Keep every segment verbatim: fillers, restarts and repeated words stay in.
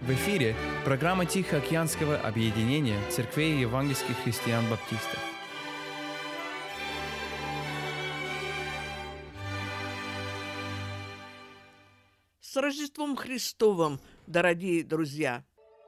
В эфире программа Тихоокеанского объединения церквей евангельских христиан-баптистов. С Рождеством Христовым, дорогие друзья!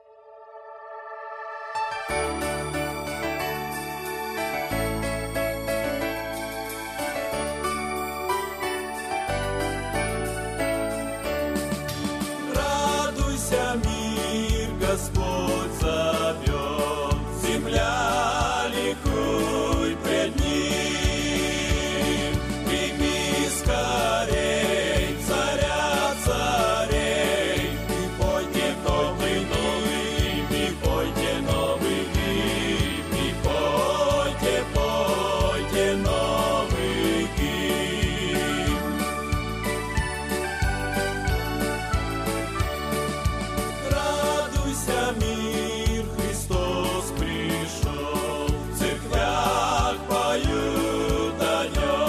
Радуйся, мир, Господь зовет, земля ликуй пред Ним, прими скорей царя царей, и пойте новый гимн, и пойте новый гимн, и пойте, пойте новый гимн. Радуйся, мир, Христос пришел, в церквях поют о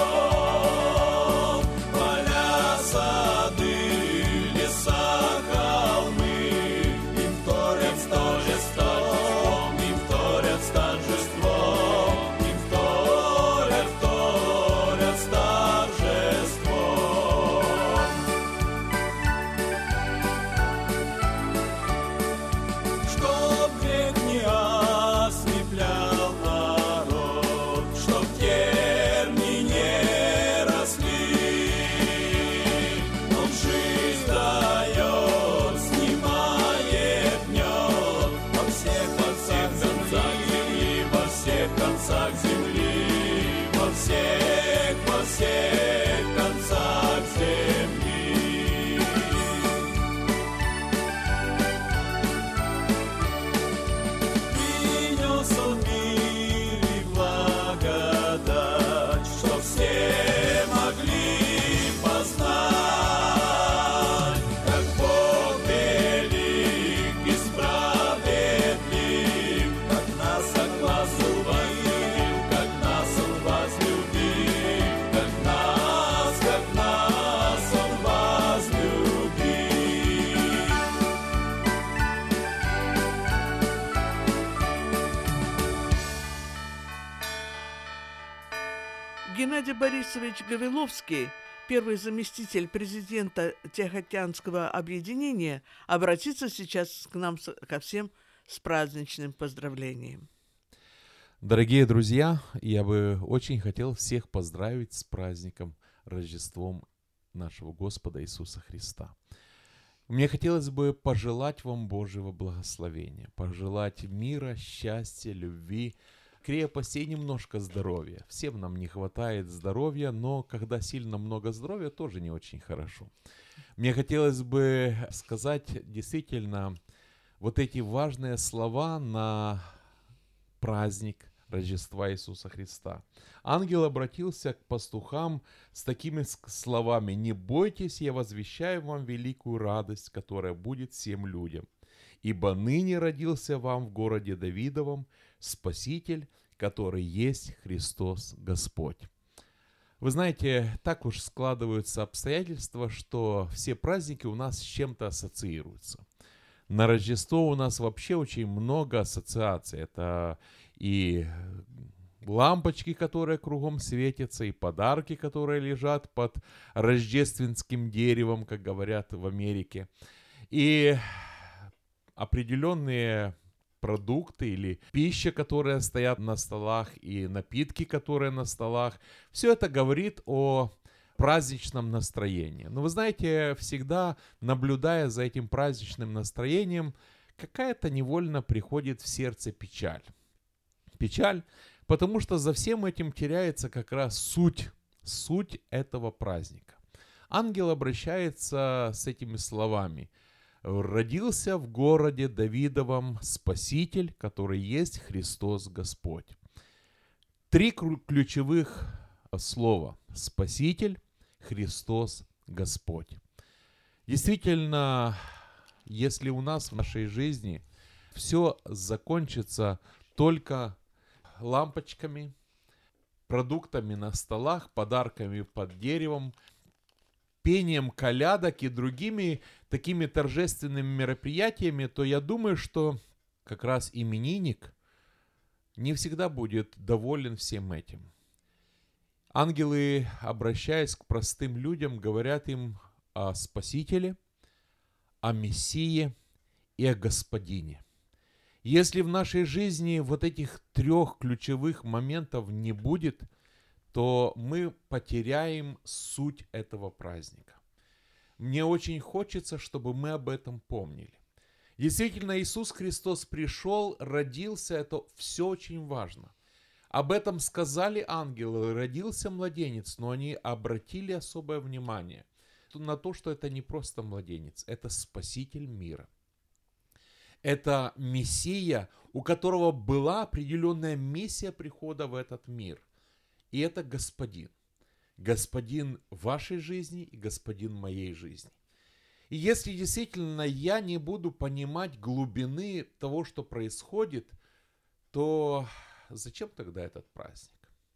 нем, поля, сады, леса, холмы, им вторят с торжеством, им вторят с торжеством, им вторят, вторят с торжеством. Чтоб грех не ослеплял народ, чтоб терни не росли, Он жизнь дает, снимает гнет во всех концах земли, во всех концах земли, во всех, во всех концах земли. Принес Он мир и благодать, чтоб все могли познать, как Бог велик и справедлив, как нас, как нас возлюбил, как нас Он возлюбил, как нас, как нас Он возлюбил. Геннадий Борисович Гавиловский, первый заместитель президента Тихоокеанского объединения, обратится сейчас к нам с- ко всем с праздничным поздравлением. Дорогие друзья, я бы очень хотел всех поздравить с праздником Рождеством нашего Господа Иисуса Христа. Мне хотелось бы пожелать вам Божьего благословения, пожелать мира, счастья, любви, крепости и немножко здоровья. Всем нам не хватает здоровья, но когда сильно много здоровья, тоже не очень хорошо. Мне хотелось бы сказать действительно вот эти важные слова на праздник Рождества Иисуса Христа. Ангел обратился к пастухам с такими с- словами: «Не бойтесь, я возвещаю вам великую радость, которая будет всем людям. Ибо ныне родился вам в городе Давидовом Спаситель, который есть Христос Господь». Вы знаете, так уж складываются обстоятельства, что все праздники у нас с чем-то ассоциируются. На Рождество у нас вообще очень много ассоциаций. Это и лампочки, которые кругом светятся, и подарки, которые лежат под рождественским деревом, как говорят в Америке, и определенные продукты или пища, которые стоят на столах, и напитки, которые на столах. Все это говорит о праздничном настроении. Но вы знаете, всегда наблюдая за этим праздничным настроением, какая-то невольно приходит в сердце печаль. Печаль, потому что за всем этим теряется как раз суть, суть этого праздника. Ангел обращается с этими словами: «Родился в городе Давидовом Спаситель, который есть Христос Господь». Три кру- ключевых слова: Спаситель, Христос, Господь. Действительно, если у нас в нашей жизни все закончится только лампочками, продуктами на столах, подарками под деревом, пением колядок и другими такими торжественными мероприятиями, то я думаю, что как раз именинник не всегда будет доволен всем этим. Ангелы, обращаясь к простым людям, говорят им о Спасителе, о Мессии и о Господине. Если в нашей жизни вот этих трех ключевых моментов не будет, то мы потеряем суть этого праздника. Мне очень хочется, чтобы мы об этом помнили. Действительно, Иисус Христос пришел, родился, это все очень важно. Об этом сказали ангелы, родился младенец, но они обратили особое внимание на то, что это не просто младенец, это Спаситель мира. Это Мессия, у которого была определенная миссия прихода в этот мир. И это Господин. Господин вашей жизни и Господин моей жизни. И если действительно я не буду понимать глубины того, что происходит, то зачем тогда этот праздник?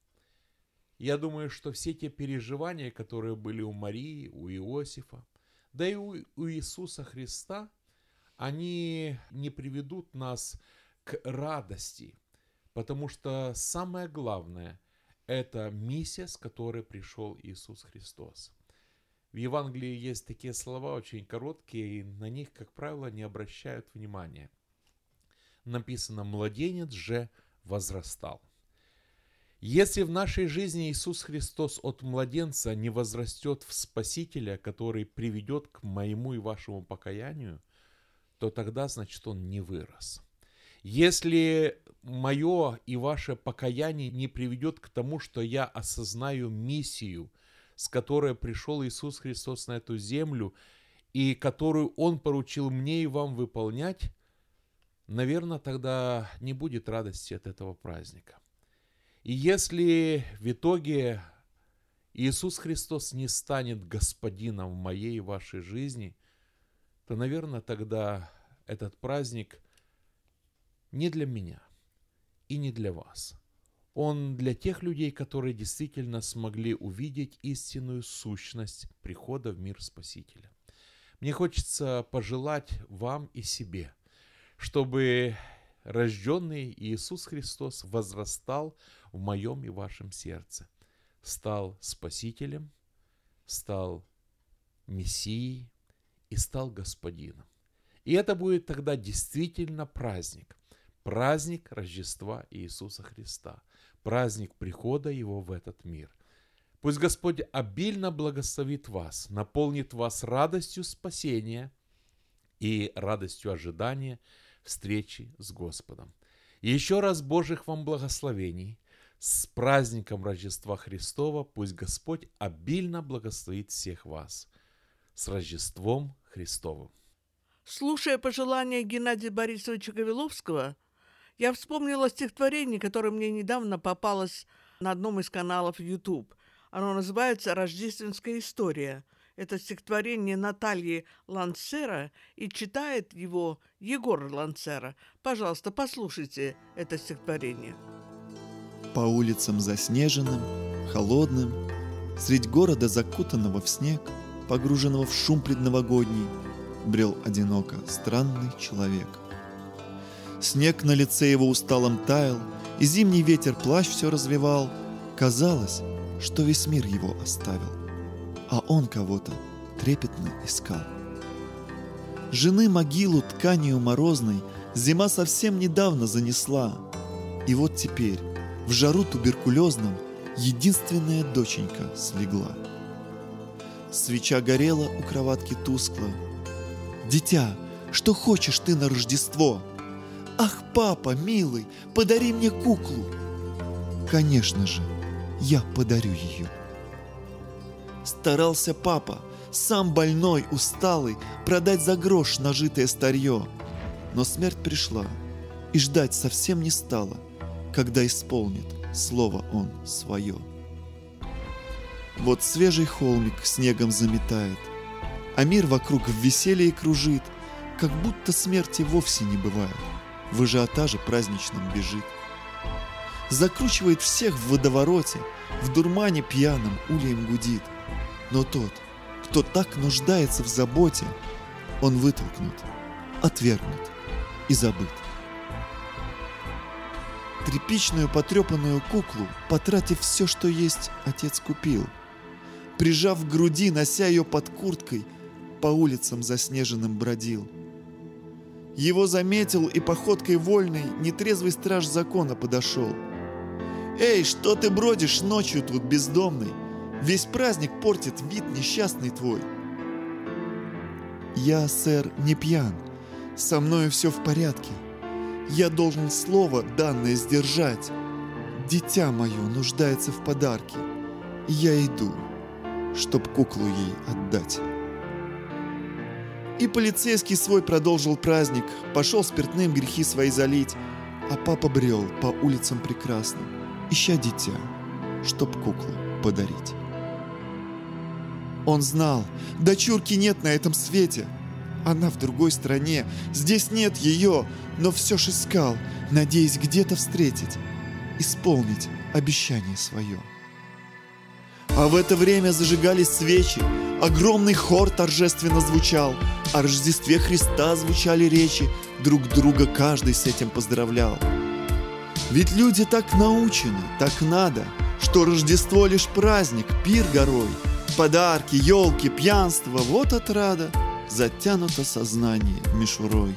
Я думаю, что все те переживания, которые были у Марии, у Иосифа, да и у, у Иисуса Христа, они не приведут нас к радости, потому что самое главное – это миссия, с которой пришел Иисус Христос. В Евангелии есть такие слова, очень короткие, и на них, как правило, не обращают внимания. Написано: «Младенец же возрастал». Если в нашей жизни Иисус Христос от младенца не возрастет в Спасителя, который приведет к моему и вашему покаянию, то тогда, значит, он не вырос. Если мое и ваше покаяние не приведет к тому, что я осознаю миссию, с которой пришел Иисус Христос на эту землю, и которую Он поручил мне и вам выполнять, наверное, тогда не будет радости от этого праздника. И если в итоге Иисус Христос не станет Господином в моей и вашей жизни, то, наверное, тогда этот праздник не для меня и не для вас. Он для тех людей, которые действительно смогли увидеть истинную сущность прихода в мир Спасителя. Мне хочется пожелать вам и себе, чтобы рожденный Иисус Христос возрастал в моем и вашем сердце, стал Спасителем, стал Мессией и стал Господином. И это будет тогда действительно праздник. Праздник Рождества Иисуса Христа. Праздник прихода Его в этот мир. Пусть Господь обильно благословит вас, наполнит вас радостью спасения и радостью ожидания встречи с Господом. И еще раз Божьих вам благословений. С праздником Рождества Христова пусть Господь обильно благословит всех вас. С Рождеством Христовым! Слушая пожелания Геннадия Борисовича Гавиловского, я вспомнила стихотворение, которое мне недавно попалось на одном из каналов YouTube. Оно называется «Рождественская история». Это стихотворение Натальи Лансера, и читает его Егор Лансера. Пожалуйста, послушайте это стихотворение. По улицам заснеженным, холодным, средь города, закутанного в снег, погруженного в шум предновогодний, брел одиноко странный человек. Снег на лице его усталом таял, и зимний ветер плащ все развевал. Казалось, что весь мир его оставил, а он кого-то трепетно искал. Жены могилу тканью морозной зима совсем недавно занесла, и вот теперь в жару туберкулезном единственная доченька слегла. Свеча горела у кроватки тускло. «Дитя, что хочешь ты на Рождество?» «Ах, папа, милый, подари мне куклу!» «Конечно же, я подарю ее!» Старался папа, сам больной, усталый, продать за грош нажитое старье. Но смерть пришла, и ждать совсем не стало, когда исполнит слово он свое. Вот свежий холмик снегом заметает, а мир вокруг в веселье кружит, как будто смерти вовсе не бывает, в ажиотаже праздничном бежит. Закручивает всех в водовороте, в дурмане пьяном ульем гудит. Но тот, кто так нуждается в заботе, он вытолкнут, отвергнут и забыт. Тряпичную потрепанную куклу, потратив все, что есть, отец купил. Прижав к груди, нося ее под курткой, по улицам заснеженным бродил. Его заметил и походкой вольной нетрезвый страж закона подошел. «Эй, что ты бродишь ночью тут бездомный? Весь праздник портит вид несчастный твой». «Я, сэр, не пьян, со мною все в порядке. Я должен слово данное сдержать. Дитя мое нуждается в подарке, и я иду, чтоб куклу ей отдать». И полицейский свой продолжил праздник, пошел спиртным грехи свои залить, а папа брел по улицам прекрасным, ища дитя, чтоб куклу подарить. Он знал, дочурки нет на этом свете, она в другой стране, здесь нет ее, но все ж искал, надеясь где-то встретить, исполнить обещание свое. А в это время зажигались свечи, огромный хор торжественно звучал, о Рождестве Христа звучали речи, друг друга каждый с этим поздравлял. Ведь люди так научены, так надо, что Рождество лишь праздник, пир горой, подарки, елки, пьянство, вот отрада, затянуто сознание мишурой.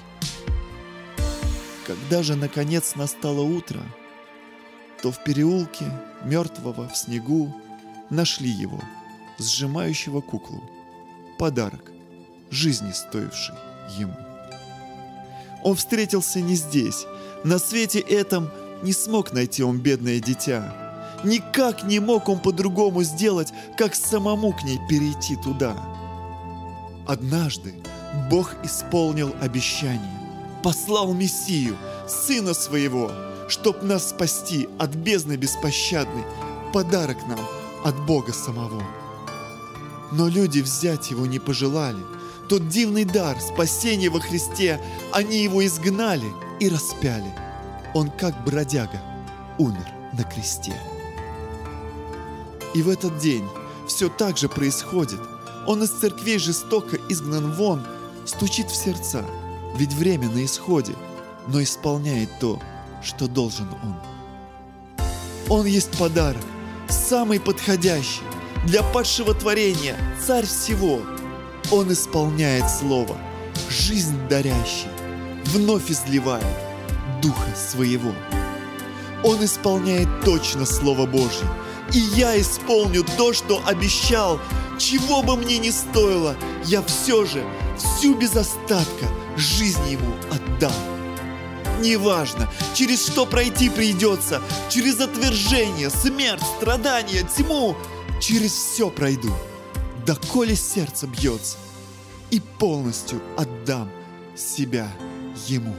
Когда же наконец настало утро, то в переулке мертвого в снегу нашли его, сжимающего куклу, подарок, жизни стоивший ему. Он встретился не здесь, на свете этом не смог найти он бедное дитя. Никак не мог он по-другому сделать, как самому к ней перейти туда. Однажды Бог исполнил обещание, послал Мессию, Сына Своего, чтоб нас спасти от бездны беспощадной, подарок нам от Бога самого. Но люди взять его не пожелали, тот дивный дар спасения во Христе, они его изгнали и распяли. Он, как бродяга, умер на кресте. И в этот день все так же происходит. Он из церквей жестоко изгнан вон, стучит в сердца, ведь время на исходе, но исполняет то, что должен он. Он есть подарок, самый подходящий для падшего творения, царь всего. Он исполняет слово, жизнь дарящий, вновь изливает Духа Своего. Он исполняет точно Слово Божье, и я исполню то, что обещал, чего бы мне ни стоило, я все же всю без остатка жизнь Ему отдам. Неважно, через что пройти придется, через отвержение, смерть, страдания, тьму, через все пройду, доколе сердце бьется, и полностью отдам себя Ему.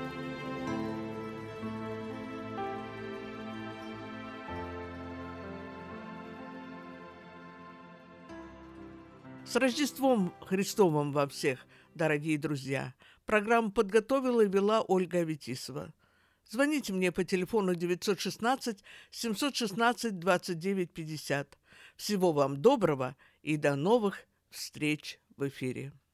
С Рождеством Христовым вам всех, дорогие друзья! Программу подготовила и вела Ольга Аветисова. Звоните мне по телефону девятьсот шестнадцать семьсот шестнадцать двадцать девять пятьдесят. Всего вам доброго и до новых встреч в эфире.